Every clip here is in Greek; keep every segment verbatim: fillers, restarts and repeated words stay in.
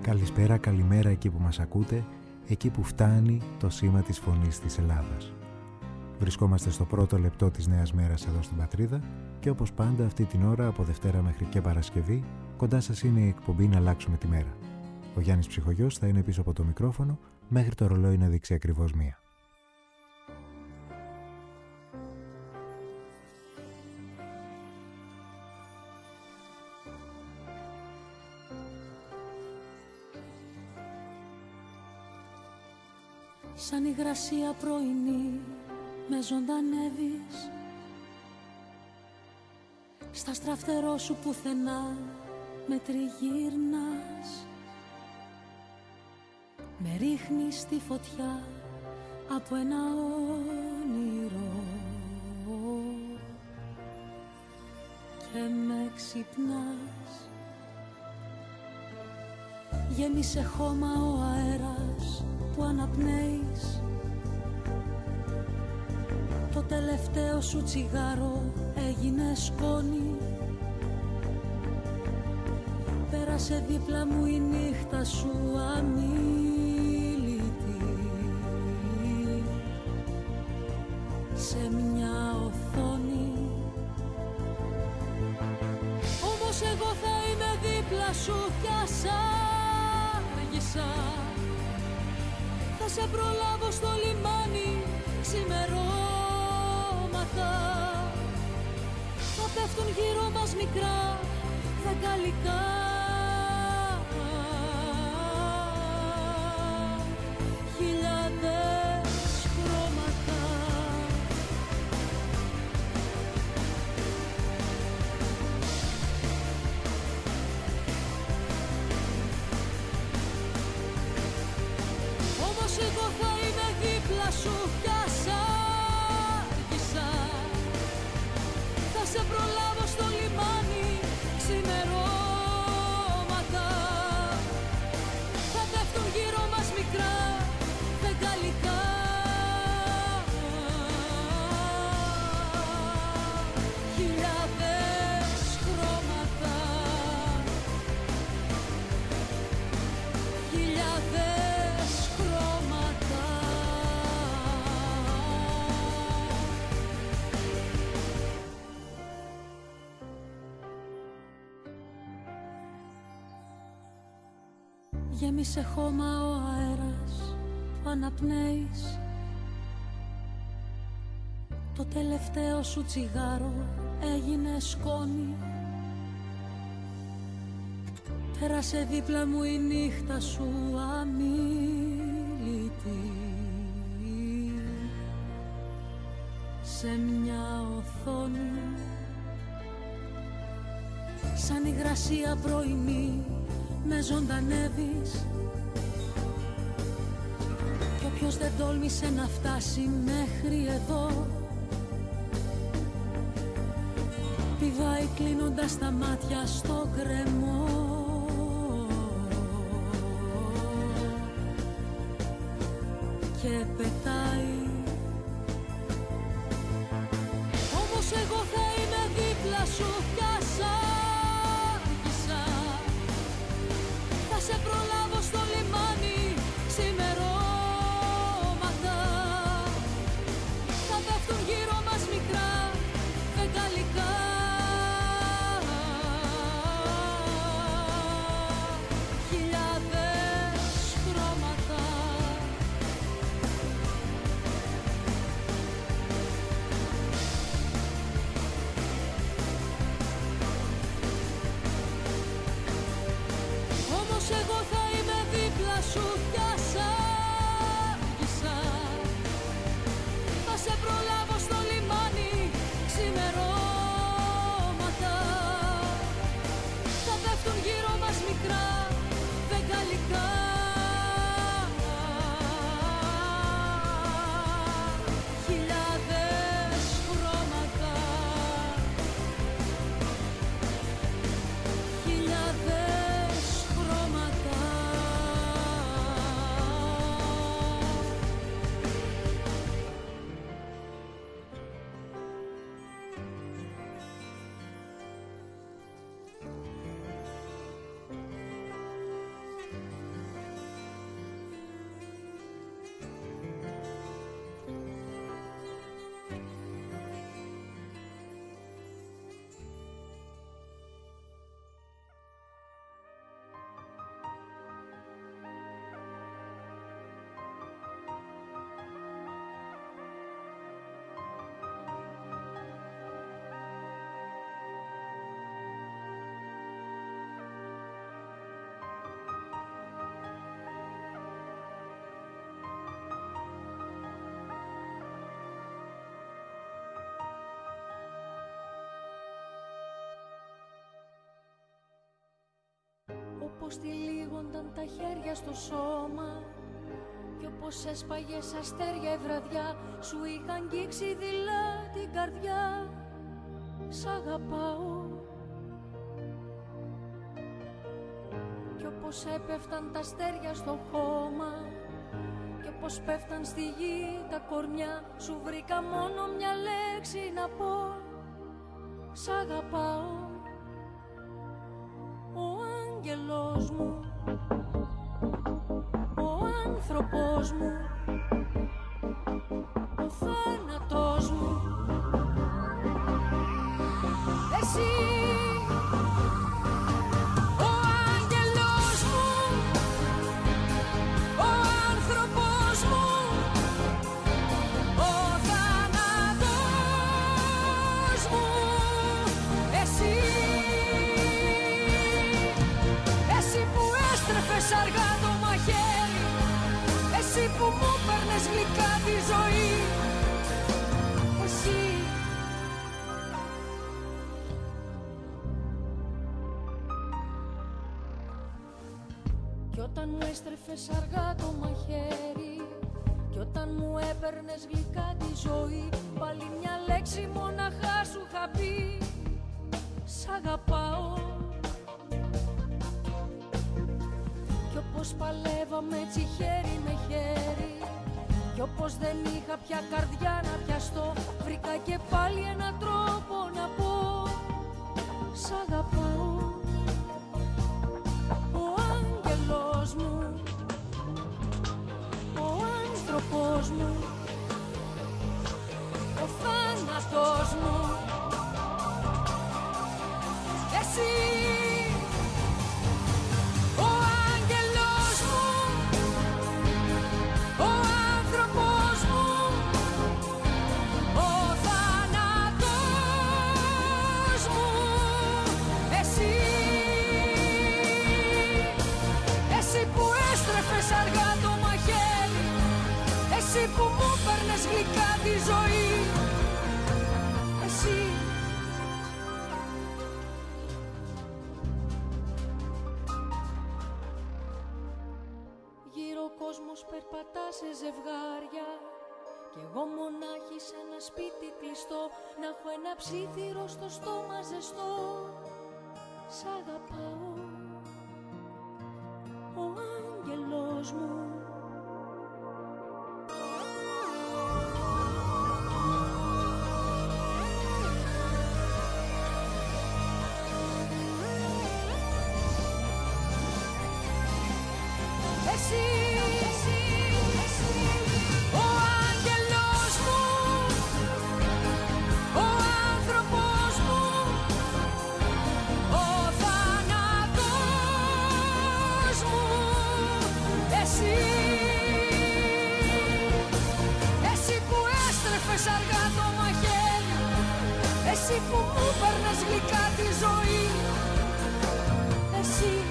Καλησπέρα, καλημέρα εκεί που μας ακούτε, εκεί που φτάνει το σήμα της φωνής της Ελλάδας. Βρισκόμαστε στο πρώτο λεπτό της νέας μέρας εδώ στην πατρίδα και όπως πάντα αυτή την ώρα από Δευτέρα μέχρι και Παρασκευή κοντά σας είναι η εκπομπή «Να αλλάξουμε τη μέρα». Ο Γιάννης Ψυχογιός θα είναι πίσω από το μικρόφωνο μέχρι το ρολόι να δείξει ακριβώς μία. Σαν υγρασία πρωινή με ζωντανεύεις, στα στραφτερό σου πουθενά με τριγύρνας, με ρίχνεις στη φωτιά από ένα όνειρο και με ξυπνάς. Γέμισε χώμα ο αέρας που αναπνέεις, το τελευταίο σου τσιγάρο έγινε σκόνη. Πέρασε δίπλα μου η νύχτα σου αμίλητη, σε μια οθόνη. Όμως εγώ θα είμαι δίπλα σου κι ας άργησα, θα σε προλάβω στο λιμάνι ξημερώματα. Θα πέφτουν γύρω μας μικρά φεγγαλικά, χιλιάδες χρώματα. Όμως εγώ θα είμαι δίπλα σου κι ας άργησα, θα σε προλάβω στο λιμάνι ξημερώματα. Θα πέφτουν γύρω μας μικρά φεγγαλικά, χιλιάδες χρώματα, χιλιάδες χρώματα. Γέμισε χώμα ο αέρας που αναπνέεις, το τελευταίο σου τσιγάρο έγινε σκόνη. Πέρασε δίπλα μου η νύχτα σου αμίλητη, σε μια οθόνη. Σαν υγρασία πρωινή με ζωντανεύεις, κι όποιος δεν τόλμησε να φτάσει μέχρι εδώ πηδάει κλείνοντας τα μάτια στο γκρεμό και πετάει. Όμως εγώ θα είμαι δίπλα σου κι ας άργησα, θα σε προλάβω στο λιμάνι ξημερώματα. Θα πέφτουν γύρω μας μικρά φεγγαλικά, χιλιάδες χρώματα. Όμως εγώ θα πως τυλίγονταν τα χέρια στο σώμα κι όπως έσπαγες αστέρια η βραδιά σου είχα αγγίξει δειλά την καρδιά. Σ' αγαπάω. Κι όπως έπεφταν τα αστέρια στο χώμα κι όπως πέφταν στη γη τα κορμιά σου βρήκα μόνο μια λέξη να πω. Σ' αγαπάω. Ο άγγελος μου, ο άνθρωπος μου, ο θάνατος μου, εσύ. Ο άγγελος μου, ο άνθρωπος μου, ο θάνατος μου, εσύ. Εσύ που έστρεφες αργά το μαχαίρι, εσύ που μου παίρνες γλυκά τη ζωή, εσύ. Κι όταν μου έστρεφες αργά το μαχαίρι κι όταν μου έπαιρνες γλυκά τη ζωή, πάλι μια λέξη μοναχά σου είχα πει. Σ' αγαπάω. Κι όπως παλεύαμε έτσι χέρι με χέρι κι όπως δεν είχα πια καρδιά να πιαστώ, βρήκα και πάλι έναν τρόπο να πω. Σ' αγαπάω. Ο άγγελος μου, ο άνθρωπος μου, ο θάνατος μου, εσύ. Ο άγγελος μου, ο άνθρωπος μου, ο θάνατος μου, εσύ. Εσύ που έστρεφες αργά το μαχαίρι, εσύ που μου παίρνες γλυκά τη ζωή, εσύ. Γύρω ο κόσμος περπατά σε ζευγάρια κι εγώ μονάχη σε ένα σπίτι κλειστό, να έχω ένα ψήθυρο στο στόμα ζεστό. Σ' αγαπάω. Ο άγγελος μου, εσύ. Ο άγγελος μου, ο άνθρωπος μου, ο θάνατος μου, εσύ. Εσύ που έστρεφες αργά το μαχαίρι, εσύ που μου παίρνες γλυκά τη ζωή, εσύ.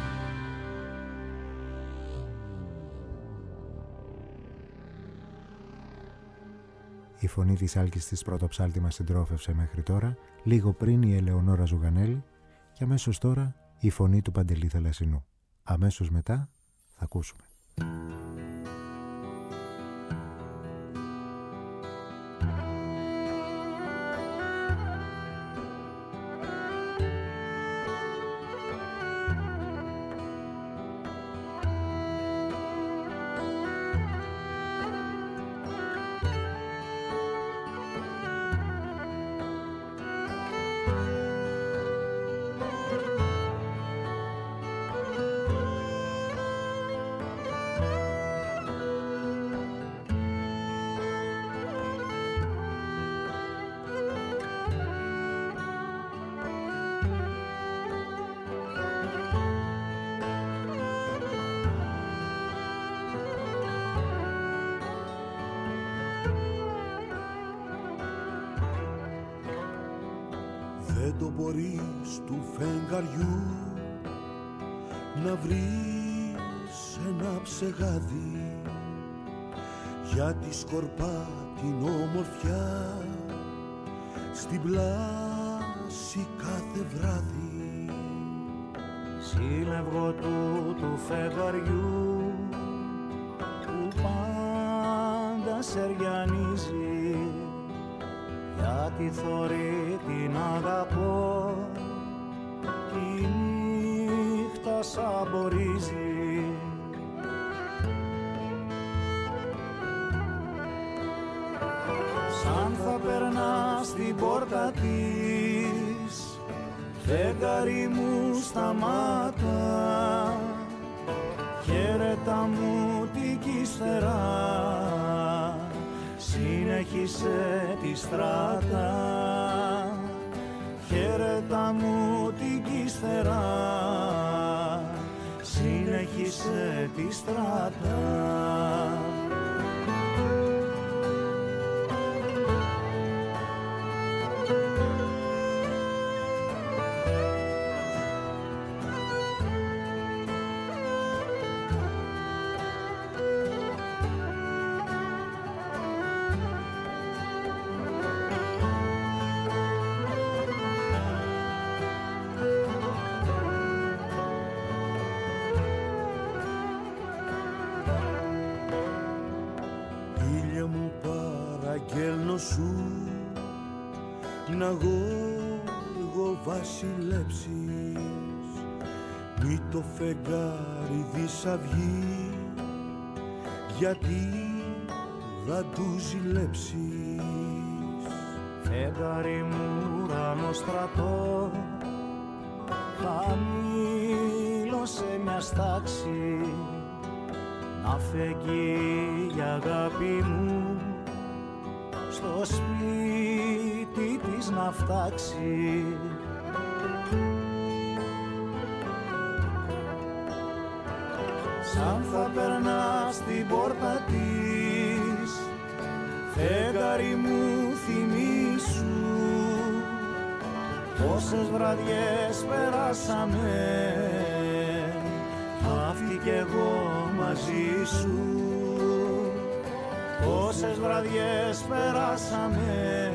Η φωνή της Άλκης της Πρωτοψάλτη μας συντρόφευσε μέχρι τώρα, λίγο πριν η Ελεονόρα Ζουγανέλη και αμέσως τώρα η φωνή του Παντελή Θαλασσινού. Αμέσως μετά θα ακούσουμε. Δεν το μπορείς του φεγγαριού να βρεις ένα ψεγάδι, γιατί σκορπά την όμορφιά στην πλάση κάθε βράδυ. Σ' σύλλευγο του του φεγγαριού που πάντα σεριανίζει, γιατί θωρεί την αγαπώ τη νύχτα σαμπορίζει. Σαν θα περνά στην πόρτα της, φεγγάρι μου σταμάτα, χαίρετα μου την κύστερα, συνέχισε τη στράτα. Χαίρετα μου την κύστερα, συνέχισε τη στράτα. Παραγγέλνω σου να γόργο βασιλέψεις, μη το φεγγάρι δισαυγεί, γιατί θα του ζηλέψεις. Φεγγάρι μου ουρανό στρατό, χαμήλωσε μια στάξη, να φεγγεί η αγάπη μου στο σπίτι της να φτάξει. Σαν θα περνά στην πόρτα της, φεγγάρι μου θυμήσου, πόσες βραδιές περάσαμε, αυτή κι εγώ μαζί σου. Πόσες βραδιές περάσαμε,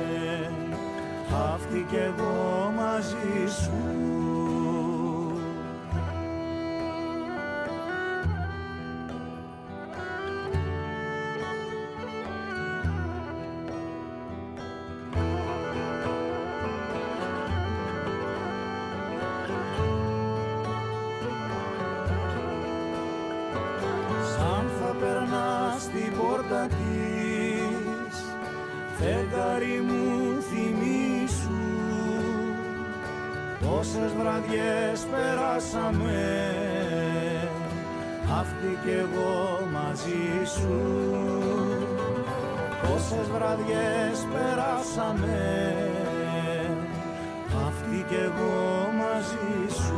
αυτή κι εγώ μαζί σου. Στην πόρτα της, φεγγάρι μου θυμήσου, πόσες βραδιές περάσαμε, αυτή κι εγώ μαζί σου. Πόσες βραδιές περάσαμε, αυτή κι εγώ μαζί σου.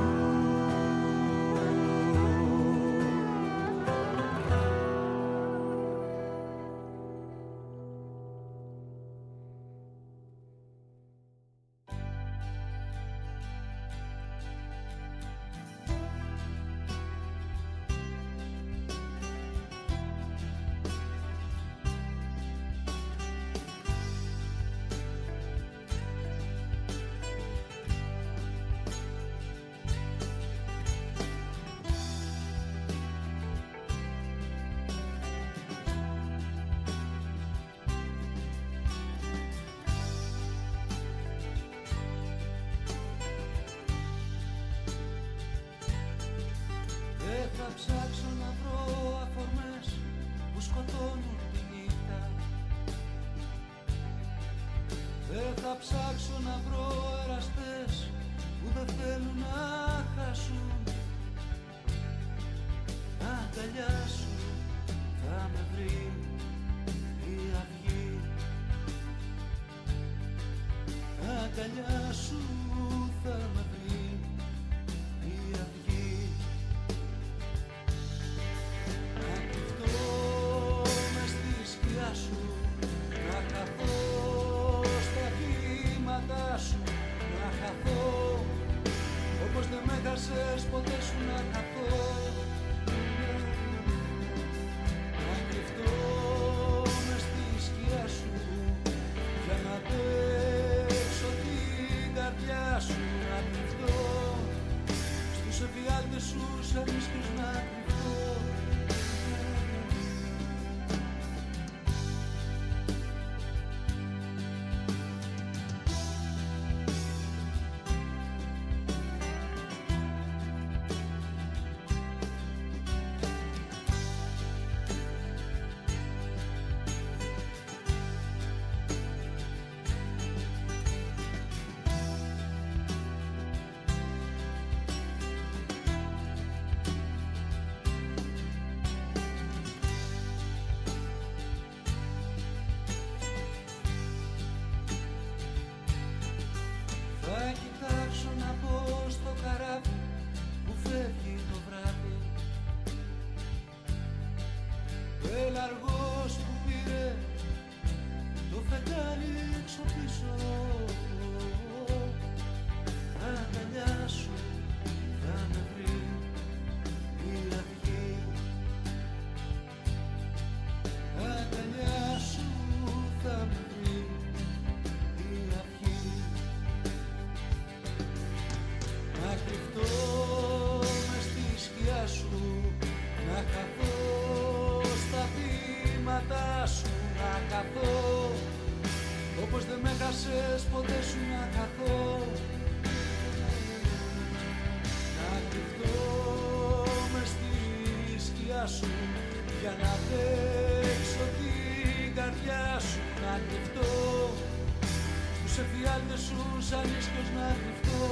σου να καθώ, όπως δεν με χάσες ποτέ σου να καθώ, να κρυφτώ μες στη σκιά σου για να παίξω την καρδιά σου, να κρυφτώ τους εφιάλτες σου σαν ίσκιος να κρυφτώ.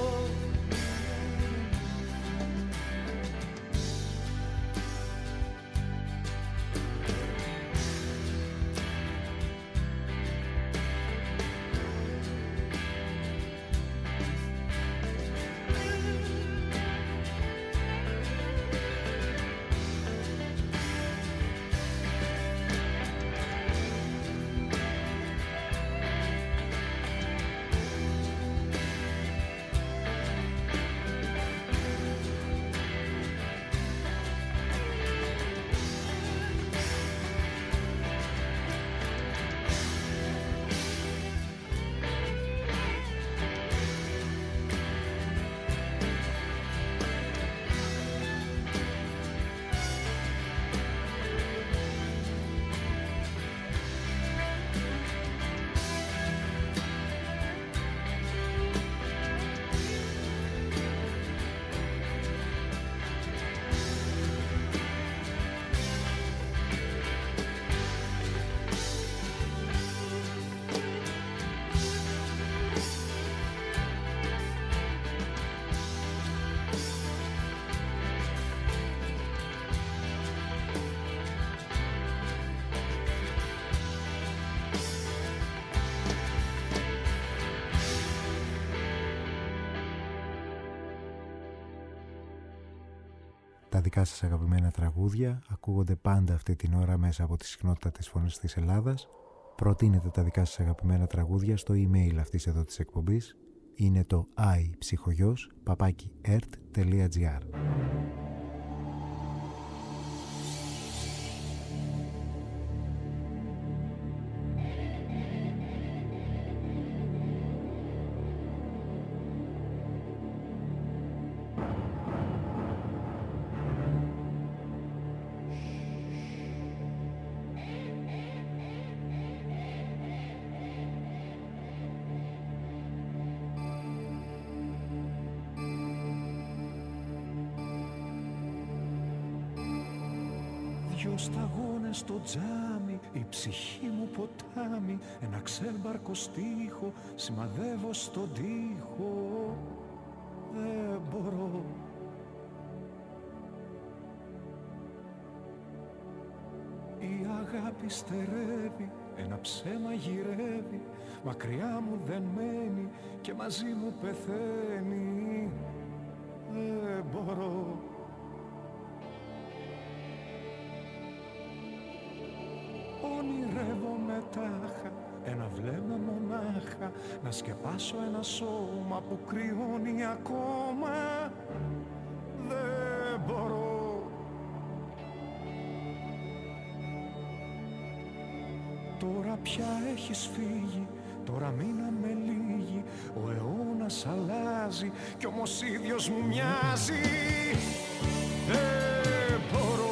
Τα δικά σας αγαπημένα τραγούδια ακούγονται πάντα αυτή την ώρα μέσα από τη συχνότητα της Φωνής της Ελλάδας. Προτείνετε τα δικά σας αγαπημένα τραγούδια στο email αυτής εδώ της εκπομπής. Είναι το iPsychogos παπάκι ερτ τελεία τζι άρ. Δυο σταγόνες στο τζάμι, η ψυχή μου ποτάμι, ένα ξέμπαρκο στίχο σημαδεύω στον τοίχο. Δεν μπορώ. Η αγάπη στερεύει, ένα ψέμα γυρεύει, μακριά μου δεν μένει και μαζί μου πεθαίνει. Δεν μπορώ. Ονειρεύομαι τάχα, ένα βλέμμα μονάχα, να σκεπάσω ένα σώμα που κρυώνει ακόμα. Δεν μπορώ. Τώρα πια έχεις φύγει, τώρα μείναμε λίγοι, ο αιώνας αλλάζει κι όμως ίδιος μου μοιάζει. Δεν μπορώ.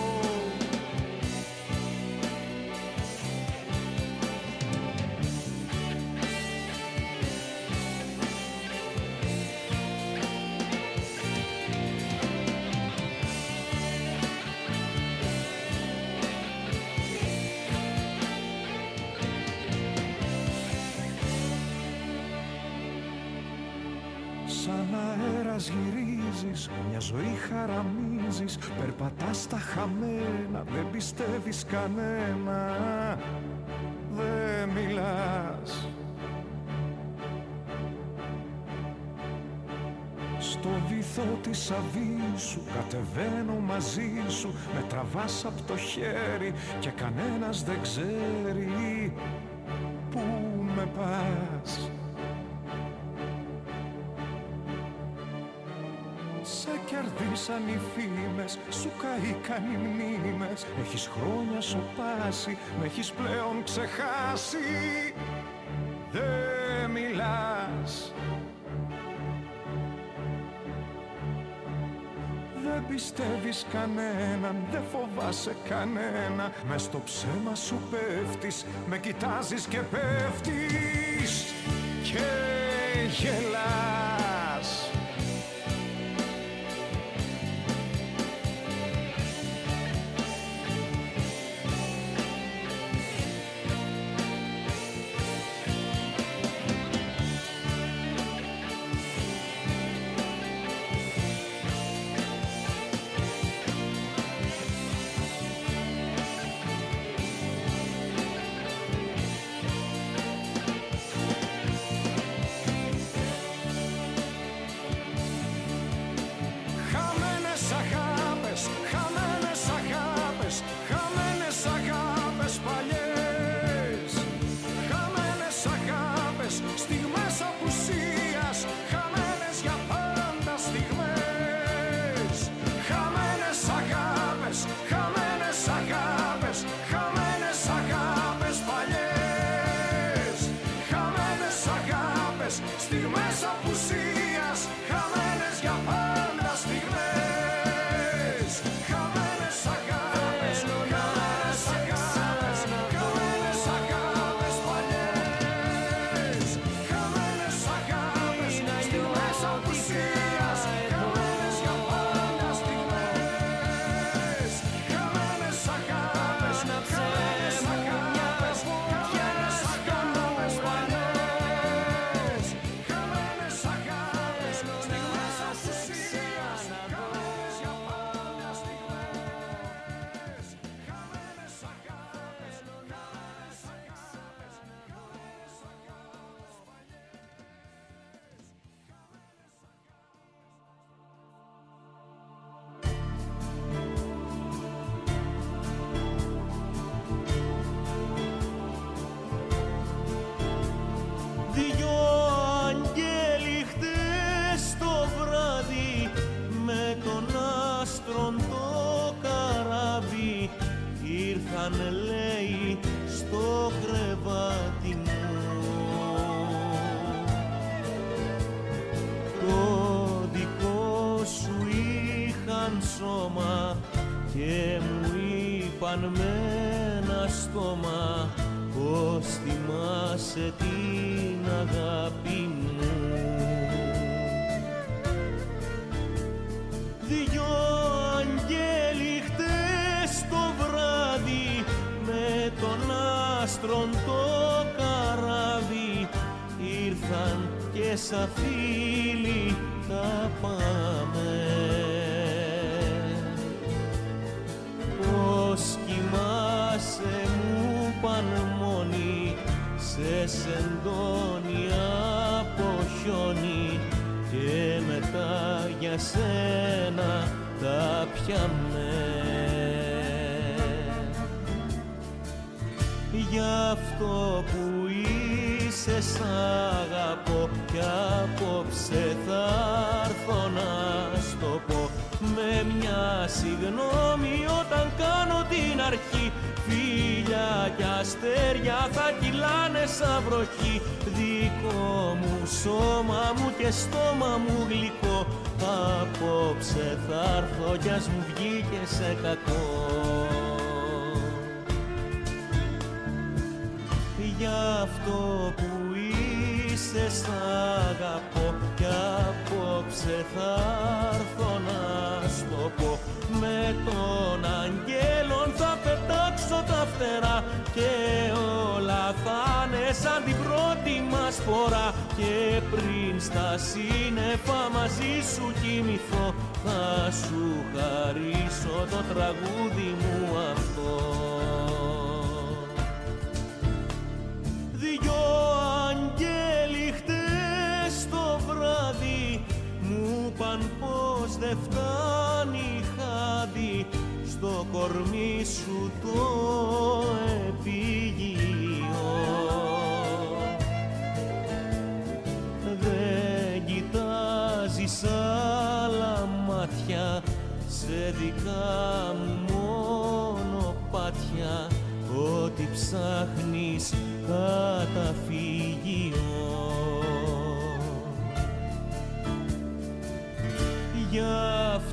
Σαν αέρας γυρίζεις, μια ζωή χαραμίζεις, περπατάς στα χαμένα, δεν πιστεύεις κανένα, δεν μιλάς. Στο βυθό της αβύσσου κατεβαίνω μαζί σου, με τραβάς απ' το χέρι και κανένας δεν ξέρει πού με πας. Σε κερδίσαν οι φήμες, σου καήκαν οι μνήμες, έχεις χρόνια σωπάσει, με έχεις πλέον ξεχάσει. Δεν μιλάς. Δεν πιστεύεις κανέναν, δεν φοβάσαι κανένα. Μες στο ψέμα σου πέφτεις, με κοιτάζεις και πέφτεις και γελάς.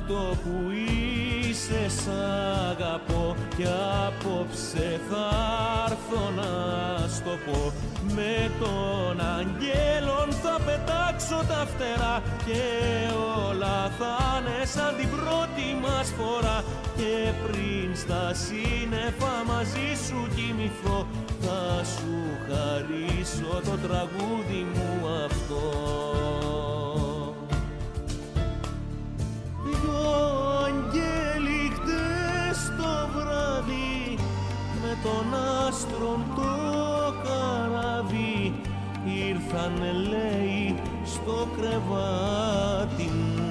αυτό που είσαι σ' αγαπώ κι απόψε θα έρθω να στο πω. Με τον αγγέλων θα πετάξω τα φτερά και όλα θα είναι σαν την πρώτη μας φορά. Και πριν στα σύννεφα μαζί σου κοιμηθώ θα σου χαρίσω το τραγούδι μου αυτό. Δυο αγγέλοι χτες το βράδυ με τον άστρον το καράβι ήρθανε λέει στο κρεβάτι μου.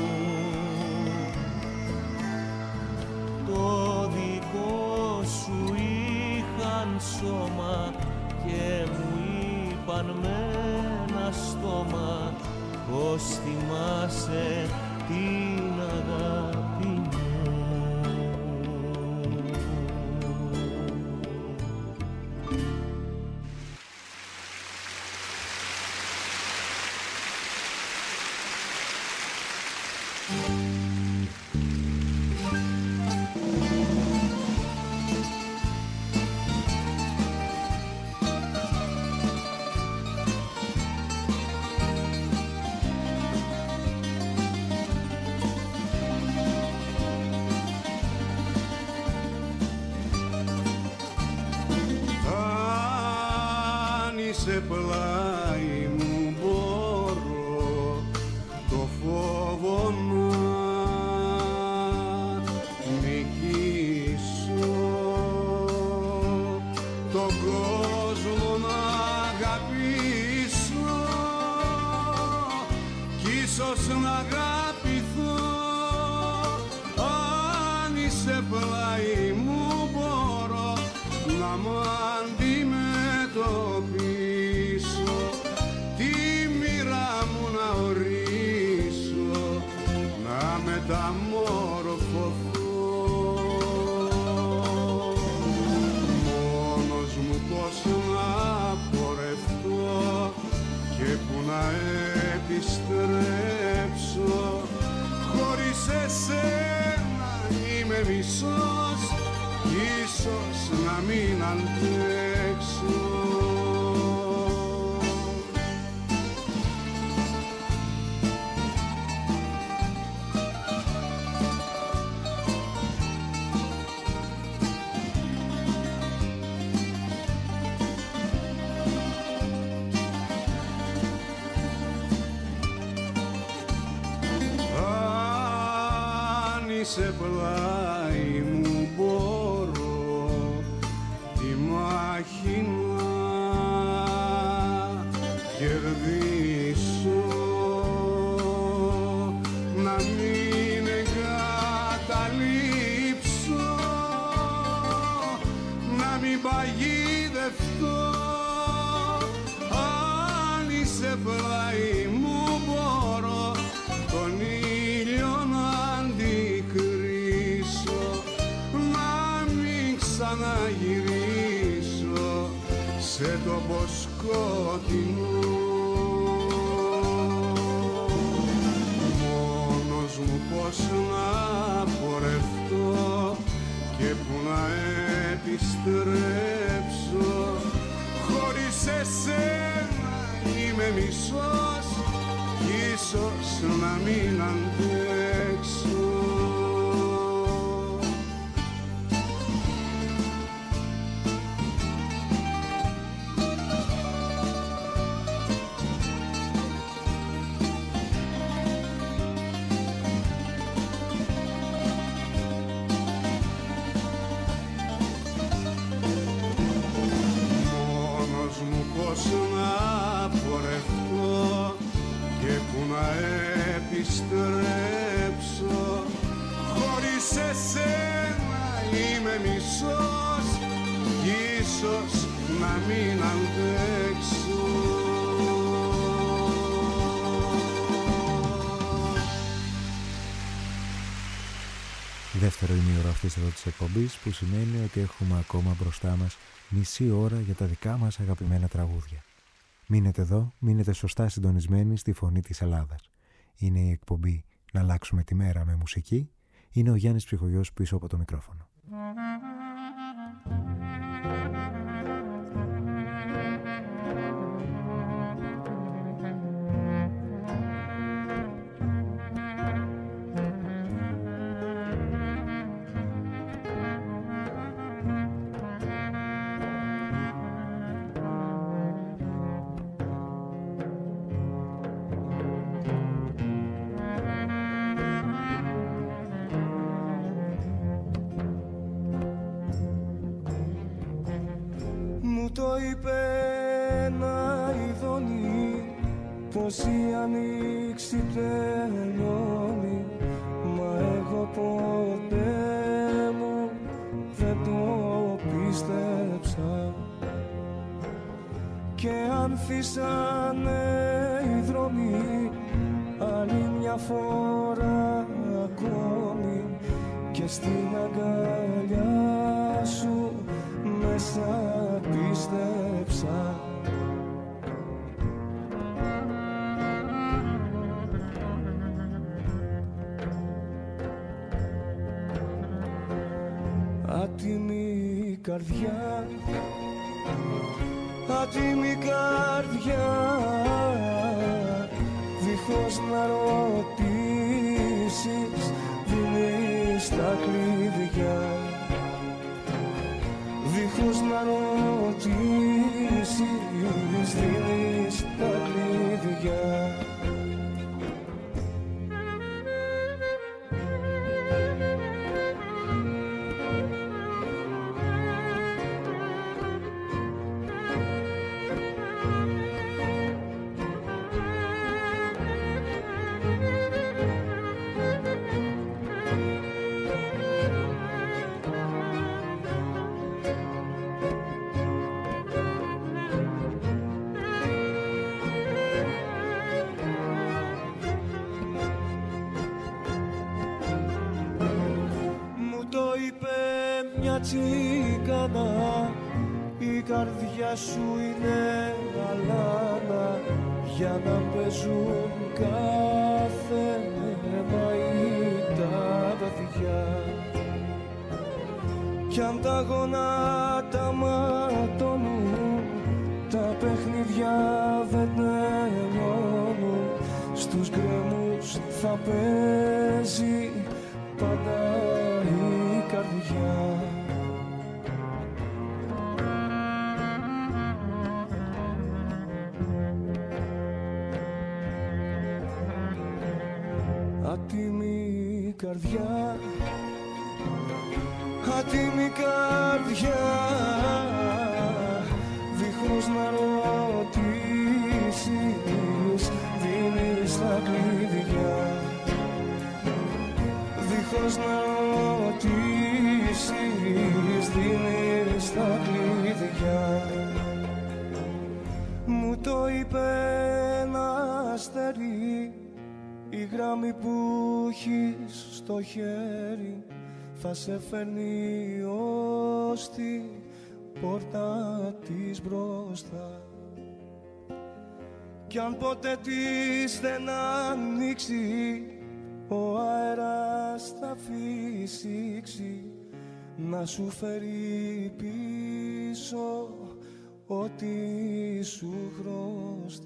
Το δικό σου είχαν σώμα και μου είπαν με ένα στόμα πως θυμάσαι την αγάπη μου. Σε πλάι μου μπορώ το φόβο να νικήσω, τον κόσμο να αγαπήσω κι ίσως να αγαπηθώ. Αν είσαι πλάι μου μπορώ να μ' αντιμετωπίσω, μεταμορφωθώ. Μόνος μου πώς να πορευτώ και που να επιστρέψω. Χωρίς εσένα είμαι μισός, ίσως να μην αντέξω. Σε πλάι μου μπορώ τη μάχη να κερδίσω, να μην εγκαταλείψω, να μην παγιδευτώ. Αν είσαι πλάι μου μπορώ τον ήλιο να να γυρίσω σε τόπο σκοτεινό. Μόνος μου πώς να πορευτώ και που να επιστρέψω. Χωρίς εσένα είμαι μισός, ίσως να μην αντέξω. Επιστρέψω. Χωρίς εσένα είμαι μισός, ίσως να μην αντέξω. Δεύτερο ημίωρο αυτής εδώ της εκπομπής, που σημαίνει ότι έχουμε ακόμα μπροστά μας μισή ώρα για τα δικά μας αγαπημένα τραγούδια. Μείνετε εδώ, μείνετε σωστά συντονισμένοι στη Φωνή της Ελλάδας. Είναι η εκπομπή να αλλάξουμε τη μέρα με μουσική. Είναι ο Γιάννης Ψυχογιός πίσω από το μικρόφωνο. Το είπε ένα ειδώνει πως η ανοίξη τελειώνει, μα εγώ ποτέ μου δεν το πίστεψα. Και ανθίσανε οι δρόμοι άλλη μια φορά ακόμη, και στην αγκαλιά σου μέσα πίστεψα. Άτιμη καρδιά, άτιμη καρδιά, δίχως να ρωτήσεις δίνεις τα κλειδιά. Δίχως να ρωτήσεις δίνεις τα κλειδιά. Τσικάνα, η καρδιά σου είναι αλάνα, για να παίζουν κάθε μαΐ τα παιδιά. Κι αν τα γονάτα ματώνουν, τα παιχνίδια δεν τελειώνουν, στους γκρέμους θα παίζει πάντα η καρδιά. Άτιμη καρδιά, άτιμη καρδιά, δίχως να ρωτήσεις δίνεις τα κλειδιά. Δίχως να ρωτήσεις δίνεις τα κλειδιά. Μου το είπε ένα αστέρι, η γράμμη που έχεις στο χέρι θα σε φέρνει ως την πόρτα της μπροστά. Κι αν ποτέ της δεν ανοίξει, ο αέρας θα φυσήξει να σου φέρει πίσω ό,τι σου χρωστά.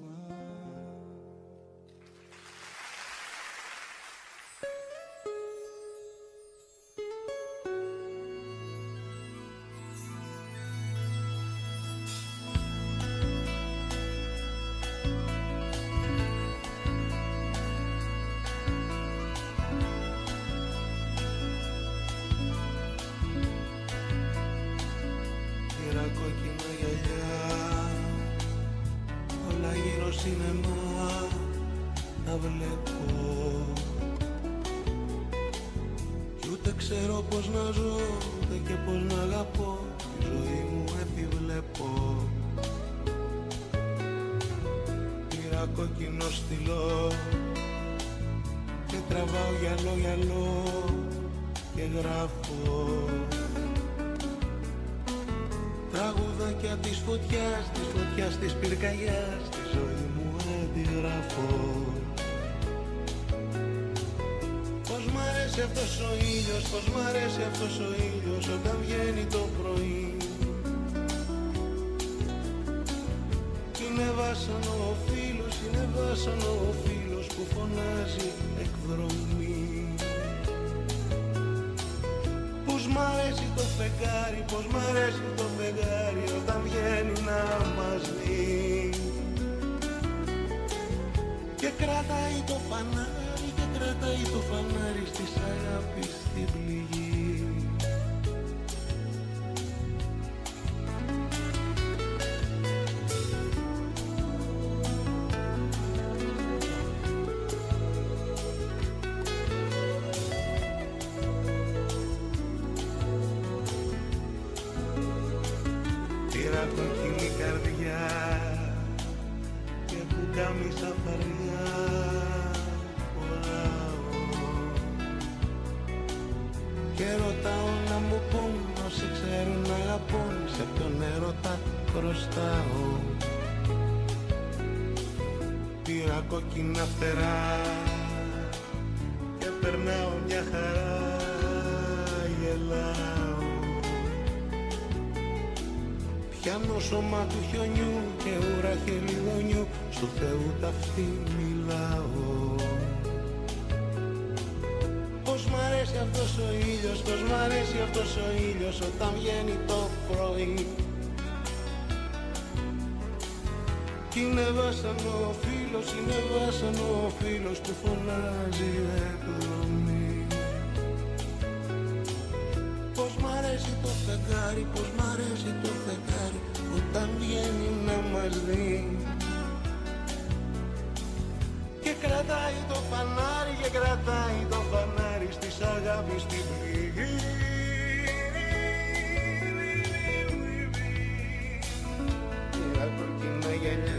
αρέσει αυτός ο ήλιος, πως μ' αρέσει αυτός ο ήλιος όταν βγαίνει το πρωί. Είναι βάσανο ο φίλος, είναι βάσανο ο φίλος που φωνάζει εκδρομή. Πως μ' αρέσει το φεγγάρι, πως μ' αρέσει το φεγγάρι όταν βγαίνει να μας δει. Και κρατάει το φανάρι, και κρατάει το φανάρι στις αγάπης στην πληγή. Πήρα κοκκινή καρδιά και πουκάμισα φαριά. Και ρωτάω να μου πούν όσοι ξέρουν να αγαπούν, σε ποιον έρωτα χρωστάω. Πήρα κόκκινα φτερά και περνάω μια χαρά, γελάω. Πιάνω σώμα του χιονιού και ουρά χελιδονιού, στου Θεού ταυτί μιλάω. Πως μ' αρέσει αυτός ο ήλιος, πως μ' αρέσει αυτός ο ήλιος όταν βγαίνει το πρωί. Κι είναι βάσανο ο φίλος, είναι βάσανο ο φίλος που φωνάζει εκδρομή. Πως μ' αρέσει το φεγγάρι, πως μ' αρέσει το φεγγάρι όταν βγαίνει να μας δει. Και κρατάει το φανάρι, και κρατάει το φανάρι στις αγάπης στην πληγή. Πήρα κοκκινά γυαλιά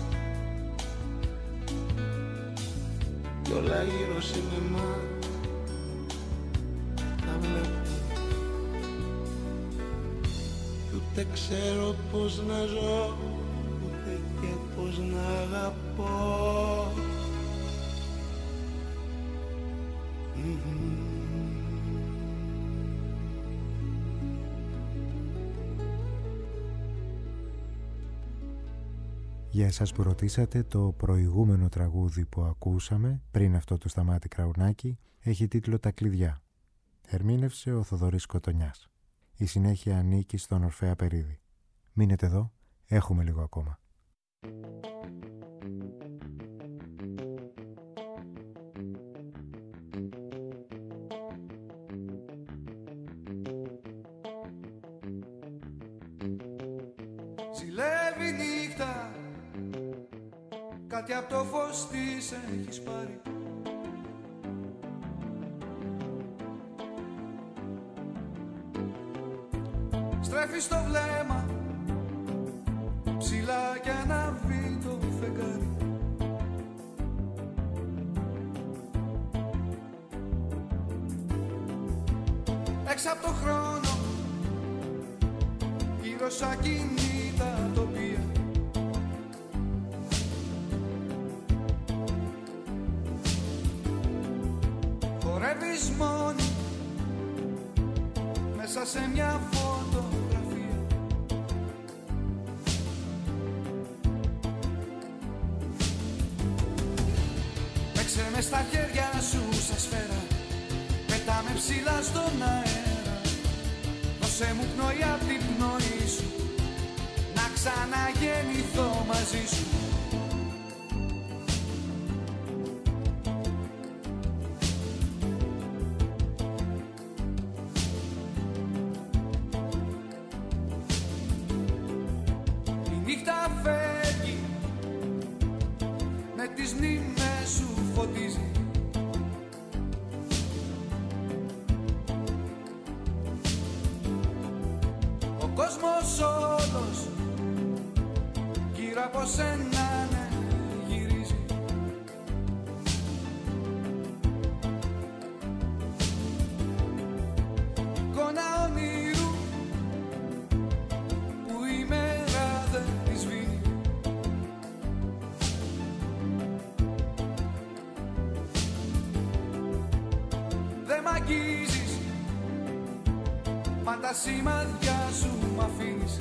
κι όλα γύρω σινεμά τα βλέπω. Κι ούτε ξέρω πως να ζω, ούτε και πως να αγαπώ. Για εσάς που ρωτήσατε, το προηγούμενο τραγούδι που ακούσαμε πριν αυτό το Σταμάτη Κραουνάκη έχει τίτλο «Τα κλειδιά». Ερμήνευσε ο Θοδωρής Κοτονιάς. Η συνέχεια ανήκει στον Ορφέα Περίδη. Μείνετε εδώ, έχουμε λίγο ακόμα. Ζηλεύει νύχτα, κάτι από το φως της έχεις πάρει. Στρέφεις το βλέμμα ψηλά κι ανάβει το φεγγάρι. Έξω από το χρόνο, γύρω σ' ακίνητα τοπία. Χορεύεις μόνη μέσα σε μια φωτογραφία. Παίξε με στα χέρια σου σε σφαίρα, πετάμε ψηλά στον αέρα. Δώσε μου πνοή απ' την πνοή σου, να ξαναγεννηθώ μαζί σου. Η νύχτα φεύγει, με τις μνήμες σου φωτίζει. Ο κόσμος όλος γύρω από σένα ναι, γυρίζει. Εικόνα όνειρου που η μέρα δεν τη σβήνει. Δε μ' μα τα σημάδια σου μ' αφήνεις.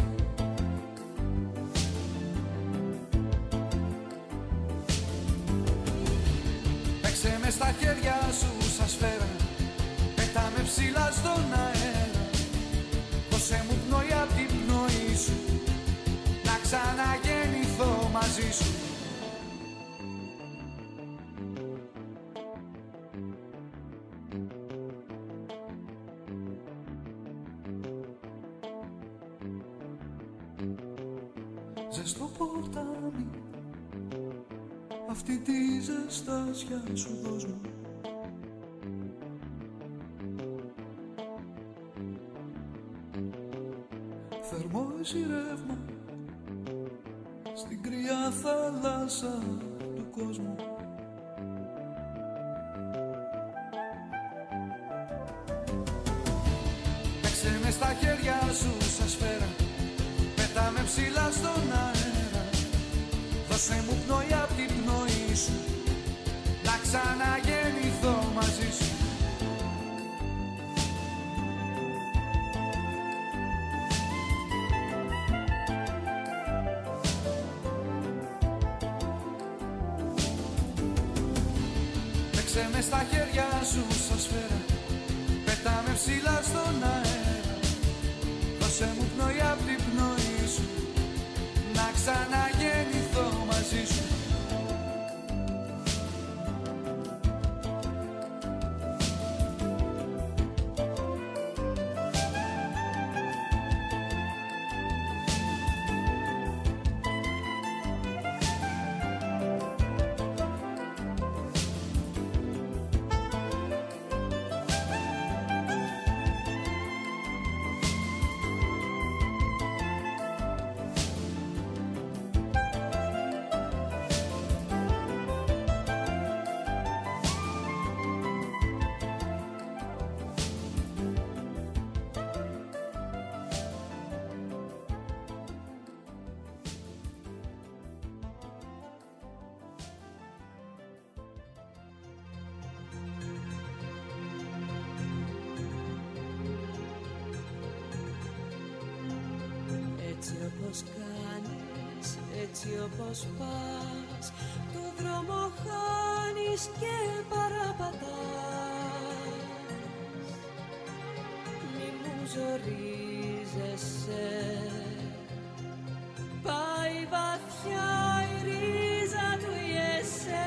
Παίξε με στα χέρια σου σαν σφαίρα, πέτα με ψηλά στον αέρα. Δώσε μου πνοή απ' την πνοή σου, να ξαναγεννηθώ μαζί σου. Ζεστό ποτάμι, αυτή τη ζεστάσια σου δώσ' μου. Θερμό εσύ ρεύμα στην κρύα θάλασσα του κόσμου. Παίξε με στα χέρια σου σαν σφαίρα, πέτα με ψηλά στον αέρα. Δώσε μου πνοή απ' την πνοή σου, να ξαναγεννηθώ μαζί σου. Παίξε με στα χέρια σου σαν σφαίρα, πέτα με ψηλά στον αέρα. Δώσε μου πνοή απ' την πνοή σου, να ξαναγεννηθώ μαζί σου. Έτσι όπως κάνεις, έτσι όπως πας, το δρόμο χάνεις και παραπατάς. Μη μου ζορίζεσαι, πάει βαθιά η ρίζα του ιεσέ.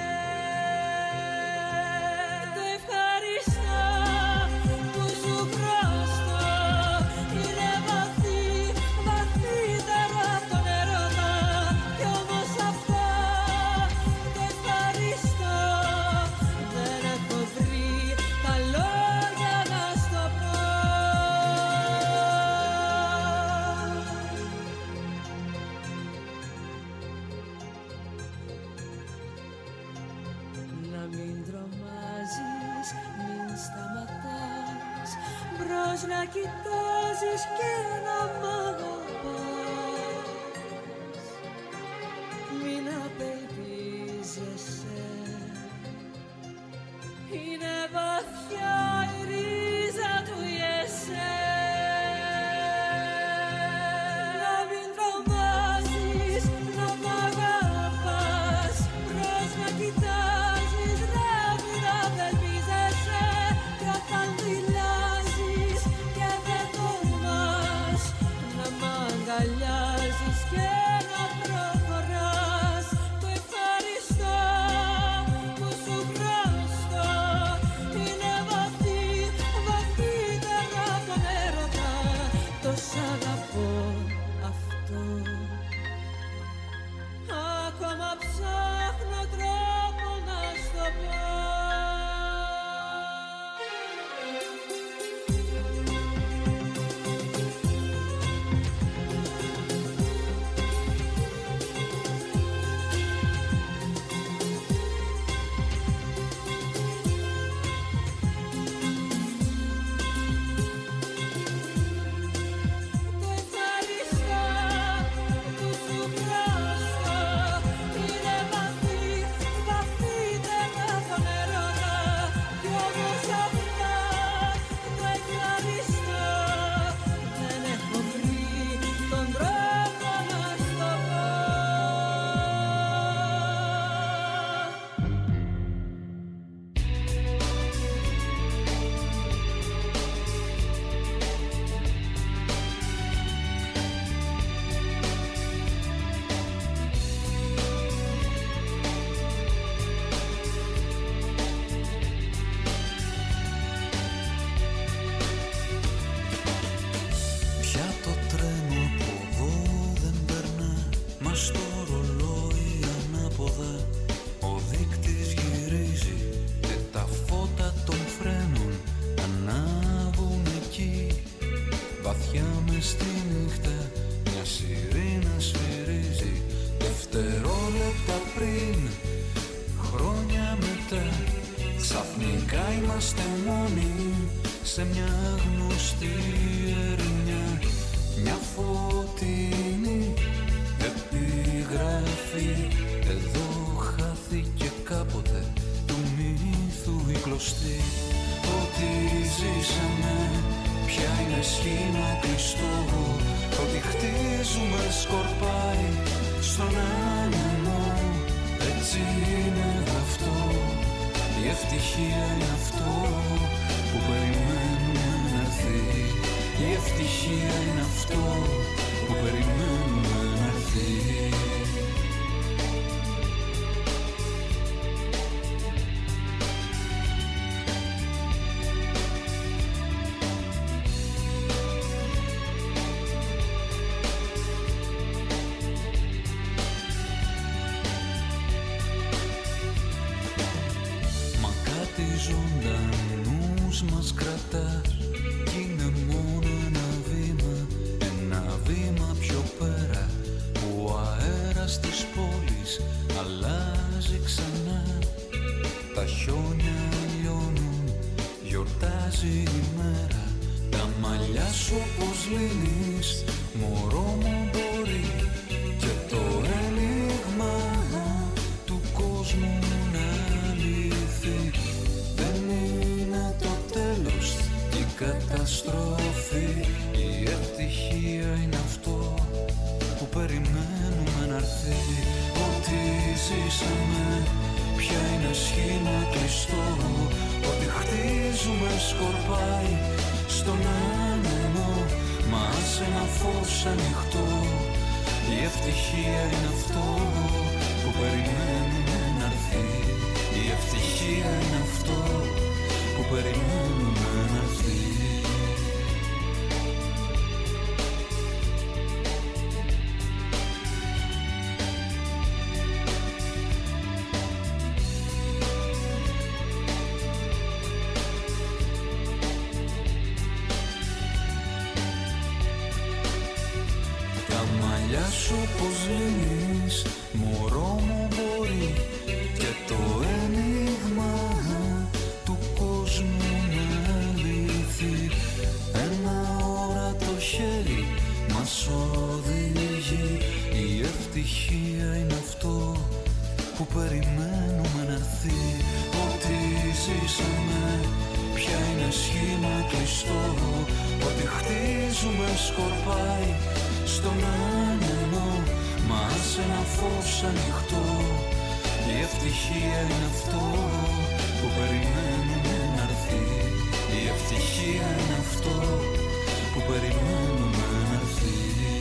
Το ευχαριστώ που σου χρωστώ, είναι βαθύ, βαθύτερα από τον έρωτα. Κι όμως αυτό το ευχαριστώ δεν έχω βρει τα λόγια να στο πω. Να μην τρομάζεις, μην σταματάς, μπρος να κοιτάζεις και να μ' αγαπάς. Μην απελπίζεσαι, είναι βαθιά η ρίζα του ιεσέ. Να μην τρομάζεις, να μ' αγαπάς, μπρος να κοιτάζεις, να μην απελπίζεσαι. Κι όταν δηλάζεις και δεν τολμάς να μ' βαθιά μες στη νύχτα μια σιρήνα σφυρίζει. Δευτερόλεπτα πριν, χρόνια μετά, ξαφνικά είμαστε μόνοι σε μια γνωστή ερημιά. Μια φωτεινή επιγραφή, εδώ χάθηκε κάποτε του μύθου η κλωστή. Ό,τι ζήσαμε πια είναι σχήμα κλειστό, ό,τι χτίζουμε σκορπάει στον άνεμο. Έτσι είναι αυτό, η ευτυχία είναι αυτό που περιμένουμε να έρθει. Η ευτυχία είναι αυτό που περιμένουμε να έρθει. Μα κάτι ζωντανούς μας κρατάς κι είναι μόνο ένα βήμα, ένα βήμα πιο πέρα που ο αέρας της πόλης αλλάζει ξανά. Τα χιόνια λιώνουν, γιορτάζει η μέρα, τα μαλλιά σου όπως λύνεις, μωρό μου μπορεί, και το ένιγμα του κόσμου να λυθεί. Δεν είναι το τέλος και η καταστροφή, η ευτυχία είναι αυτό που περιμένουμε να έρθει. Ό,τι ζήσαμε πια είναι σχήμα κλειστό, ό,τι χτίζουμε σκορπάει στον άνεμο. Μα σε ένα φως ανοιχτό, η ευτυχία είναι αυτό που περιμένουμε να έρθει. Η ευτυχία είναι αυτό που περιμένουμε να έρθει. Τα μαλλιά σου πως λύνεις, μωρό μου μπορεί, και το ένιγμα του κόσμου να λυθεί. Ένα όρατο χέρι μας οδηγεί, η ευτυχία είναι αυτό που περιμένουμε να έρθει. Ό,τι ζήσαμε πια είναι σχήμα κλειστό, ό,τι χτίζουμε σκορπάει στον άνεμο. Μα σε ένα φως ανοιχτό, η ευτυχία είναι αυτό που περιμένουμε να έρθει. Η ευτυχία είναι αυτό που περιμένουμε να έρθει.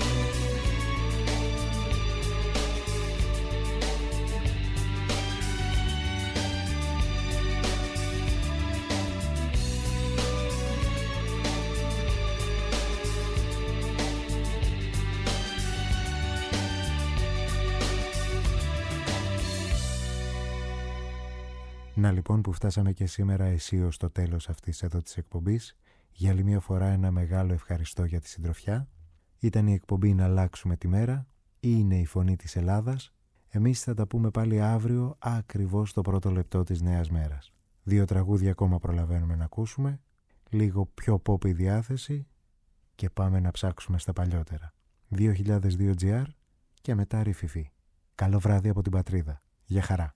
Να λοιπόν που φτάσαμε και σήμερα αισίως στο τέλος αυτής εδώ της εκπομπής. Για άλλη μια φορά ένα μεγάλο ευχαριστώ για τη συντροφιά. Ήταν η εκπομπή «Να αλλάξουμε τη μέρα» ή είναι η φωνή της Ελλάδας. Εμείς θα τα πούμε πάλι αύριο ακριβώς το πρώτο λεπτό της νέας μέρας. Δύο τραγούδια ακόμα προλαβαίνουμε να ακούσουμε, λίγο πιο pop η διάθεση και πάμε να ψάξουμε στα παλιότερα. δύο χιλιάδες δύο τζι αρ και μετά ρηφιφί. Καλό βράδυ από την πατρίδα. Γεια χαρά.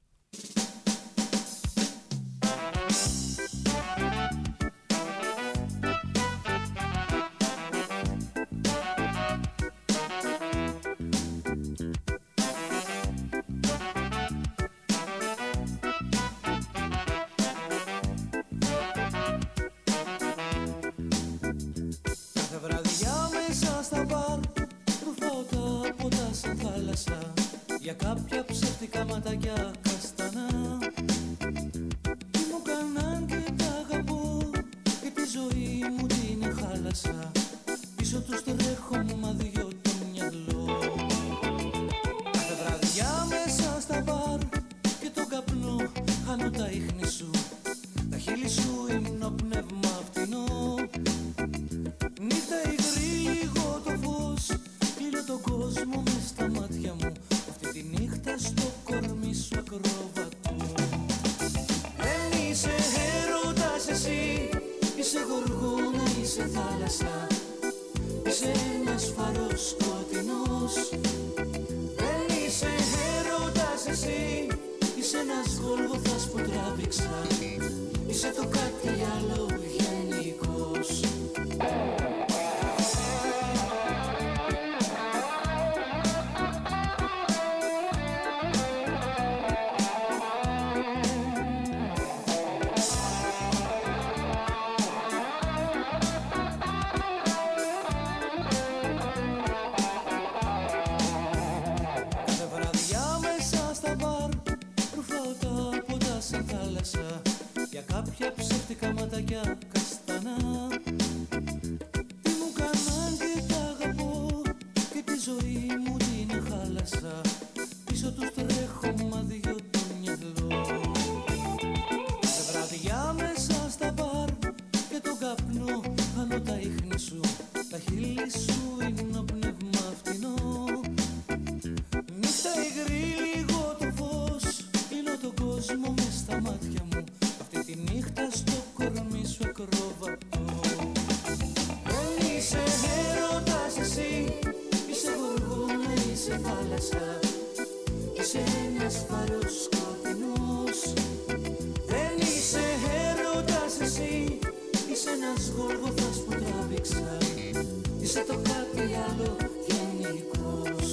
Για κάποια ψεύτικα ματάκια καστανά τι μου κάναν και τα αγαπώ, και τη ζωή μου την χάλασα. Πίσω τους τρέχω μα δυο το μυαλό. Κάθε βραδιά μέσα στα μπαρ και τον καπνό χάνω τα ίχνη σου. Τα χείλη σου είναι πνεύμα φτηνό. Νύχτα υγρή κόσμο μες στα μάτια μου, αυτή τη νύχτα στο κορμί σου ακρόβατο. Δεν είσαι έρωτας εσύ, είσαι γοργόνα, είσαι θάλασσα, είσαι ένας φαρός σκοτεινός. Δεν είσαι έρωτας εσύ, είσαι ένας γολγοθάς που τράβηξα, είσαι το κάτι άλλο γενικός. Για κάποια ψεύτικα ματάκια καστανά, τι μου κάναν και τα αγαπώ, και τη ζωή μου την χάλασα, πίσω τους τρέχω μα δυο το μυαλό. Σε βραδιά μέσα στα μπαρ και τον καπνό χάνω τα ίχνη σου, τα χείλη σου είναι ο πνεύμα φτηνό. Νύχτα υγρή λίγο το φως, κλείνω τον κόσμο μες στα μάτια μου, αυτή τη νύχτα στο κορμί σου ακρόβατο. Δεν είσαι έρωτας εσύ, είσαι γοργόνα, είσαι θάλασσα, είσαι ένας φαρός σκοτεινός. Δεν είσαι έρωτας εσύ, είσαι ένας γοργοθάς που τράβηξα, είσαι το κάτι άλλο γενικός.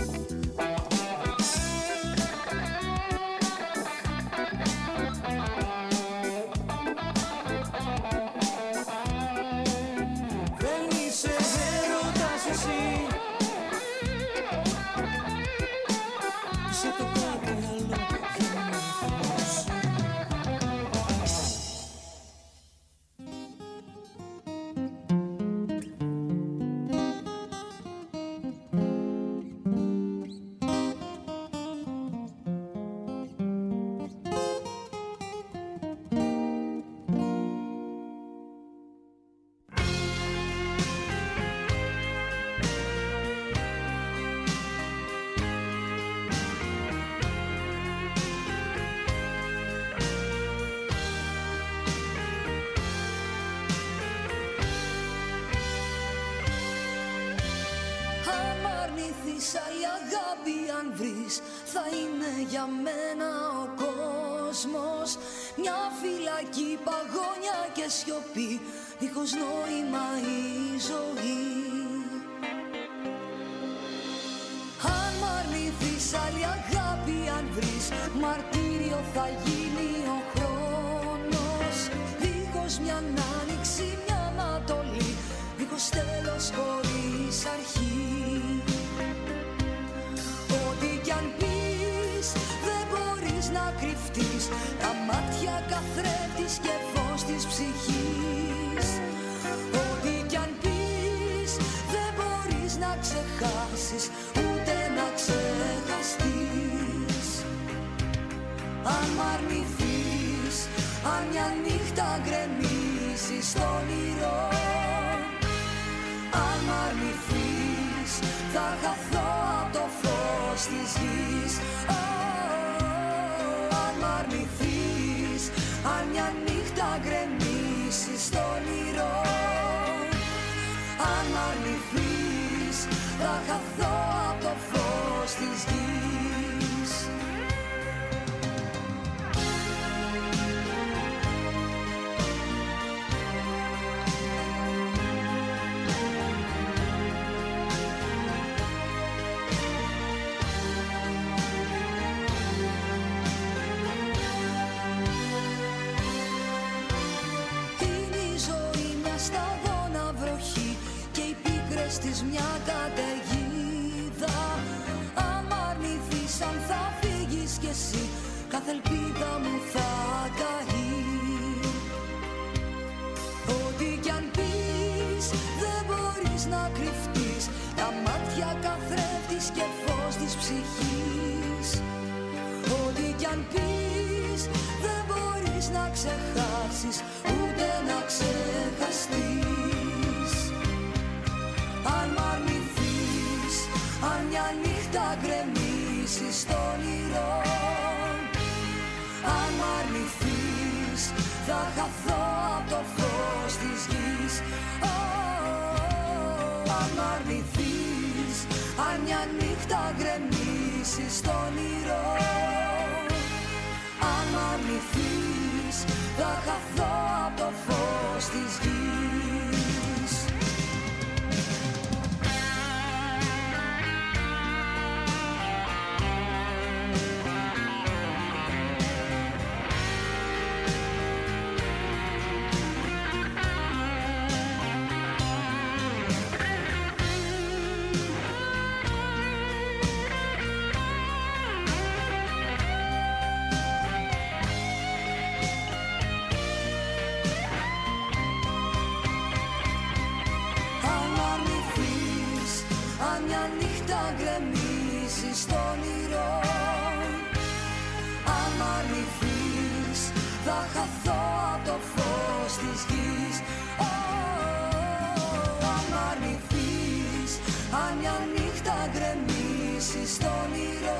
Θα είναι για μένα ο κόσμος μια φυλακή, παγόνια και σιωπή, δίχως νόημα η ζωή. Αν μ' αρνηθείς άλλη αγάπη, αν βρεις μαρτύριο θα γίνει ο χρόνος, δίχως μια άνοιξη, μια ανατολή, δίχως τέλος χωρίς αρχή. Ό,τι κι αν πεις δεν μπορείς να κρυφτείς, τα μάτια καθρέφτης και φως της ψυχής. Ό,τι κι αν πεις δεν μπορείς να ξεχάσεις, ούτε να ξεχαστείς. Αν μ' αρνηθείς, αν μια νύχτα γκρεμίσεις στο όνειρο, αν μ' αρνηθείς θα χαθώ απ' το φως της γης. Αν μ' αρνηθείς, αν μια νύχτα γκρεμίσεις στο όνειρο, αν μ' αρνηθείς θα χαθώ απ' το φως της γης. Της μια καταιγίδα, αν μ' αρνηθείς, αν θα φύγεις κι εσύ, κάθε ελπίδα μου θα καεί. Ό,τι κι αν πεις δεν μπορείς να κρυφτείς, τα μάτια καθρέφτης και φως της ψυχής. Ό,τι κι αν πεις δεν μπορείς να ξεχάσεις, ούτε να ξεχαστείς. Αν μ' αρνηθείς, αν μια γεμίσεις το όνειρο. Αν μ' αρνηθείς θα χαθώ απ' το φως της γης. Αν μ' αρνηθείς, αν μια νύχτα γκρεμίσεις το όνειρο. Αν μ' αρνηθείς θα χαθώ απ' το φως της γης. Στο όνειρο. Αν μ' αρνηθείς θα χαθώ απ' το φως της γης. Αν μ' αρνηθείς, αν μια νύχτα γκρεμίσεις στο όνειρο.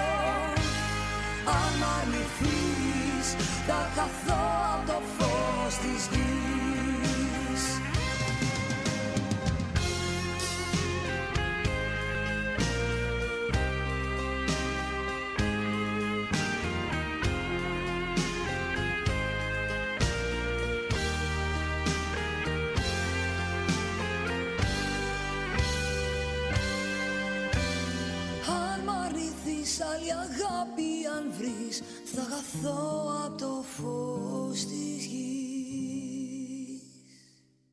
Αν μ' αρνηθείς θα χαθώ απ' το φως της γης. Άλλη αγάπη αν βρεις θα χαθώ απ' το φως της γης.